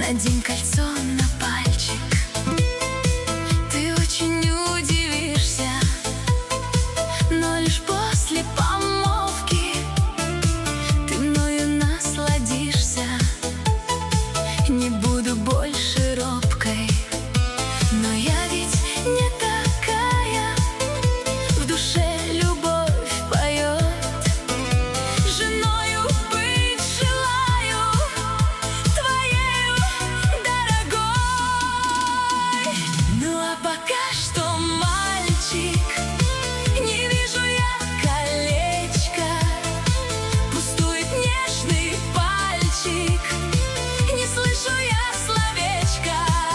Надень кольцо на пальчик, ты очень удивишься, но лишь после помолвки ты мною насладишься. Не буду больше робкой, но я ведь не такая. В душе любовь поет, женою быть желаю, твоею, дорогой. Ну а пока что, мальчик, не вижу я колечка, пустует нежный пальчик, не слышу я словечка.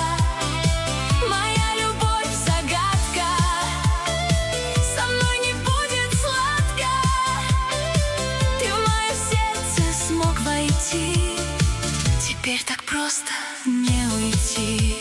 Моя любовь загадка, со мной не будет сладко. Ты в мое сердце смог войти, теперь так просто не уйти.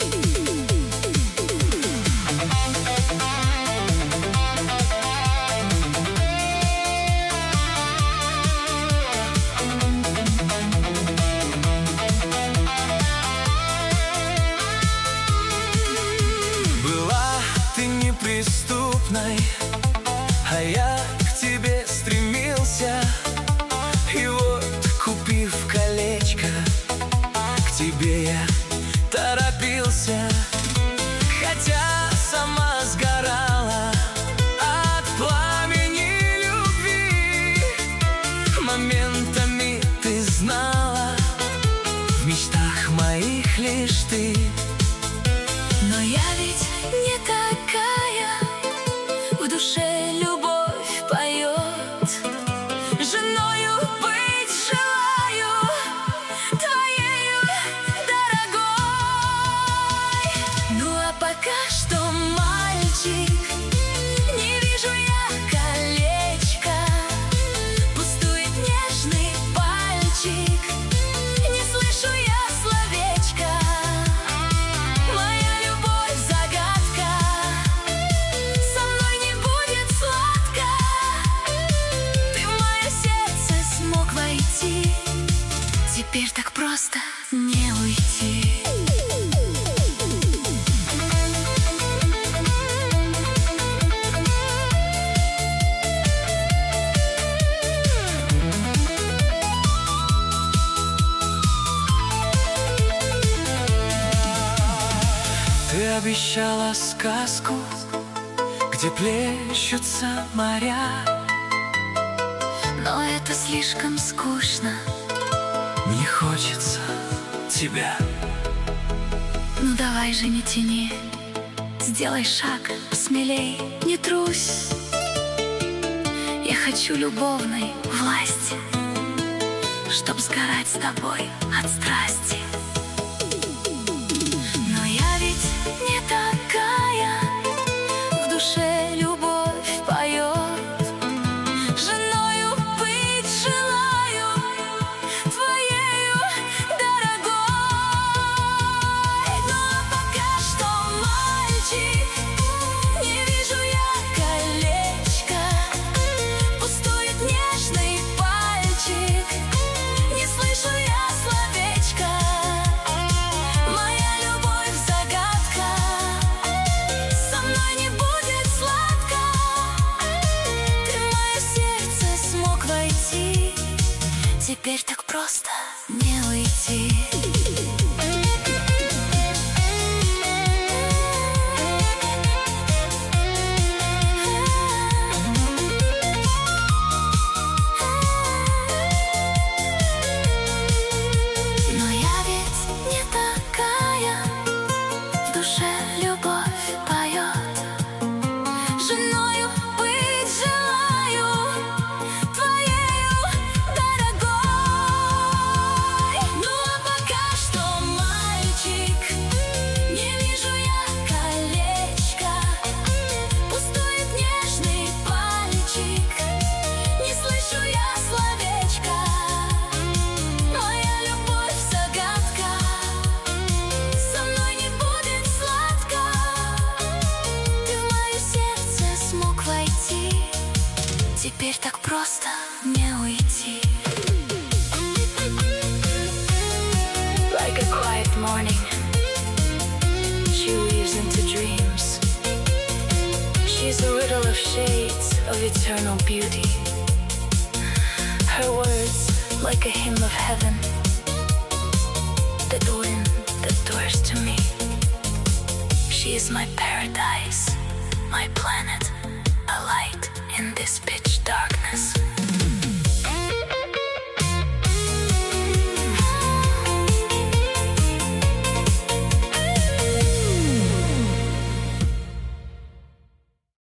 Была ты неприступной, а я к тебе стремился. И вот, купив колечко, к тебе я торопился. Хотя сама сгорала от пламени любви, моментами ты знала, в мечтах моих лишь ты. Но я ведь не такая, в душе любовь поет, женою быть желаю, твоею, дорогой. Ну а пока что, мальчик, не вижу я колечка, пустует нежный пальчик, не слышу я словечка. Моя любовь загадка, со мной не будет сладко. Ты в мое сердце смог войти, теперь так просто не уйти. Ты обещала сказку, где плещутся моря. Но это слишком скучно. Мне хочется тебя. Ну давай же, не тяни, сделай шаг смелей, не трусь. Я хочу любовной власти, чтоб сгорать с тобой от страсти. Но я ведь не такая, в душе любовь поет, женою быть желаю, твоею, дорогой. Но пока что, мальчик, не вижу я колечка, пустует нежный пальчик, не слышу я словечка. like a quiet morning. She weaves into dreams. She's a riddle of shades of eternal beauty. Her words like a hymn of heaven, the wind that doors to me. She is my paradise, my planet, a light in this pitch